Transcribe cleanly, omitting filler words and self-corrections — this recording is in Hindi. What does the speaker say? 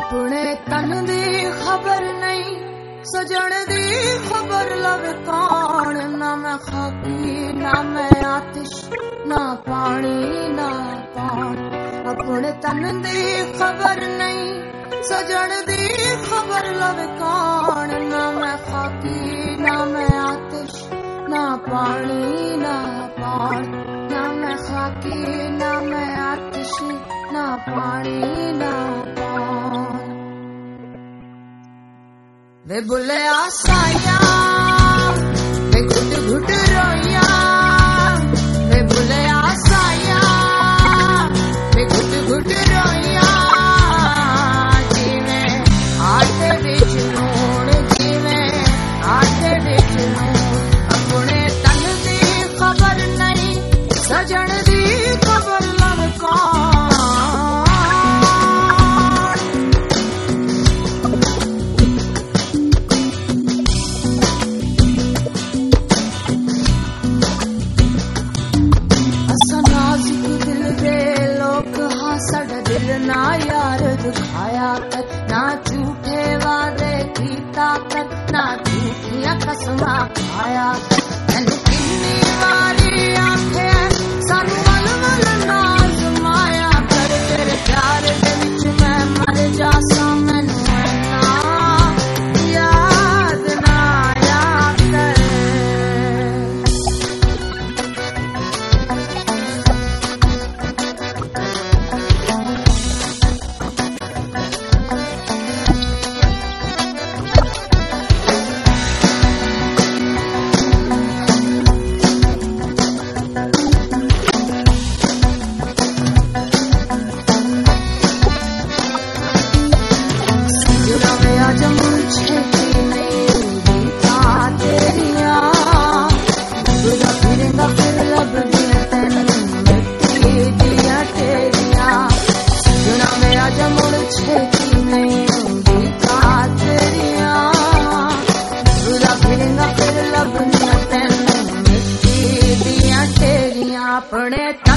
अपने तन दी खबर नहीं, सजन दी खबर लवे कौन। ना मैं खाकी ना मैं आतिश, ना पानी ना पान। अपने तन दी खबर नहीं, सजन दी खबर लवे कौन। ना मैं खाकी ना मैं आतिश, ना पानी ना पान। ना मैं खाकी ना मैं आतिश, ना पानी ना पान। वे बुले आसाया वे घुट घुट रोया, वे बुले आसाया वे घुट घुट रोया। जिवें आटे विच लूण, जिवें आटे विच लूण। अपने तन दी खबर नहीं, सजन दी खबर लव कौन। ना यार दुखाया कर, ना झूठे वादे कीता कर, ना झूठियां कसमां खाया कर। मैनू किन्नी वारी आखे सानू वल वल ना जमाया कर। तेरे प्यार दे विच मैं मर जासां, मैनू इन्ना याद ना आया कर। अपने